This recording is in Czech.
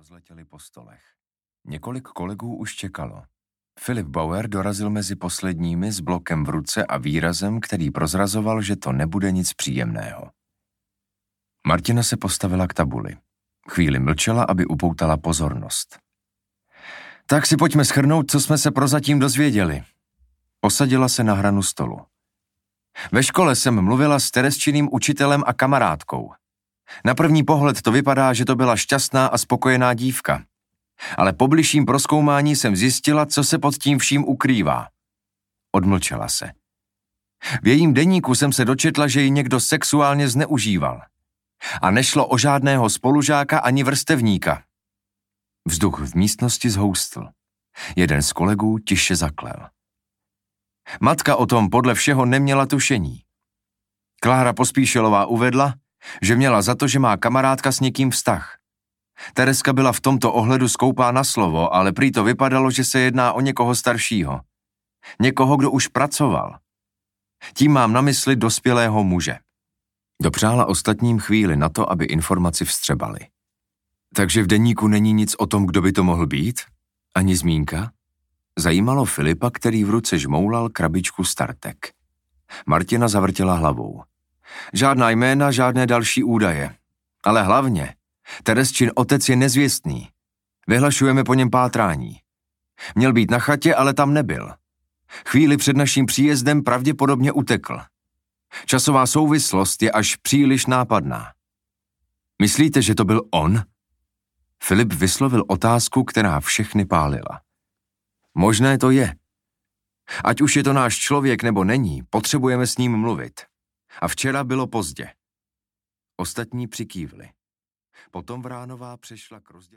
rozletěly po stolech. Několik kolegů už čekalo. Filip Bauer dorazil mezi posledními s blokem v ruce a výrazem, který prozrazoval, že to nebude nic příjemného. Martina se postavila k tabuli. Chvíli mlčela, aby upoutala pozornost. Tak si pojďme shrnout, co jsme se prozatím dozvěděli. Posadila se na hranu stolu. Ve škole jsem mluvila s Teresčiným učitelem a kamarádkou. Na první pohled to vypadá, že to byla šťastná a spokojená dívka. Ale po bližším prozkoumání jsem zjistila, co se pod tím vším ukrývá. Odmlčela se. V jejím deníku jsem se dočetla, že ji někdo sexuálně zneužíval. A nešlo o žádného spolužáka ani vrstevníka. Vzduch v místnosti zhoustl. Jeden z kolegů tiše zaklel. Matka o tom podle všeho neměla tušení. Klára Pospíšilová uvedla, že měla za to, že má kamarádka s někým vztah. Tereska byla v tomto ohledu skoupá na slovo, ale prý to vypadalo, že se jedná o někoho staršího. Někoho, kdo už pracoval. Tím mám na mysli dospělého muže. Dopřála ostatním chvíli na to, aby informaci vstřebali. Takže v deníku není nic o tom, kdo by to mohl být? Ani zmínka? Zajímalo Filipa, který v ruce žmoulal krabičku Startek. Martina zavrtěla hlavou. Žádná jména, žádné další údaje. Ale hlavně, Teresčin otec je nezvěstný. Vyhlašujeme po něm pátrání. Měl být na chatě, ale tam nebyl. Chvíli před naším příjezdem pravděpodobně utekl. Časová souvislost je až příliš nápadná. Myslíte, že to byl on? Filip vyslovil otázku, která všechny pálila. Možné to je. Ať už je to náš člověk nebo není, potřebujeme s ním mluvit. A včera bylo pozdě. Ostatní přikývli. Potom Vránová přešla k rozdělení.